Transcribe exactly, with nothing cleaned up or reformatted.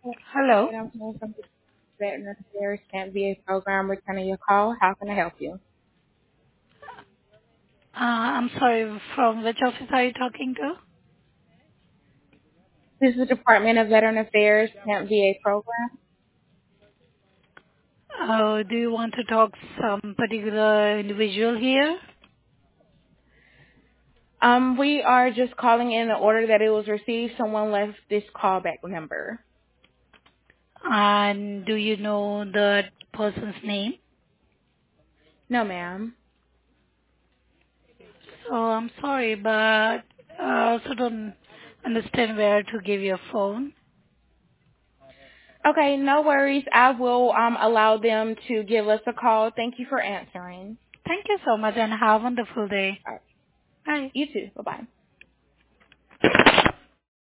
Hello. And I'm calling from the Veteran Affairs Stamp V A program returning your call. How can I help you? Uh, I'm sorry, from which office are you talking to? This is the Department of Veteran Affairs Stamp V A program. Uh, do you want to talk some particular individual here? Um, we are just calling in the order that it was received. Someone left this callback number. And do you know the person's name? No, ma'am. So I'm sorry, but I also don't understand where to give your phone. Okay, no worries. I will um allow them to give us a call. Thank you for answering. Thank you so much and have a wonderful day. All right. Bye. You too. Bye bye.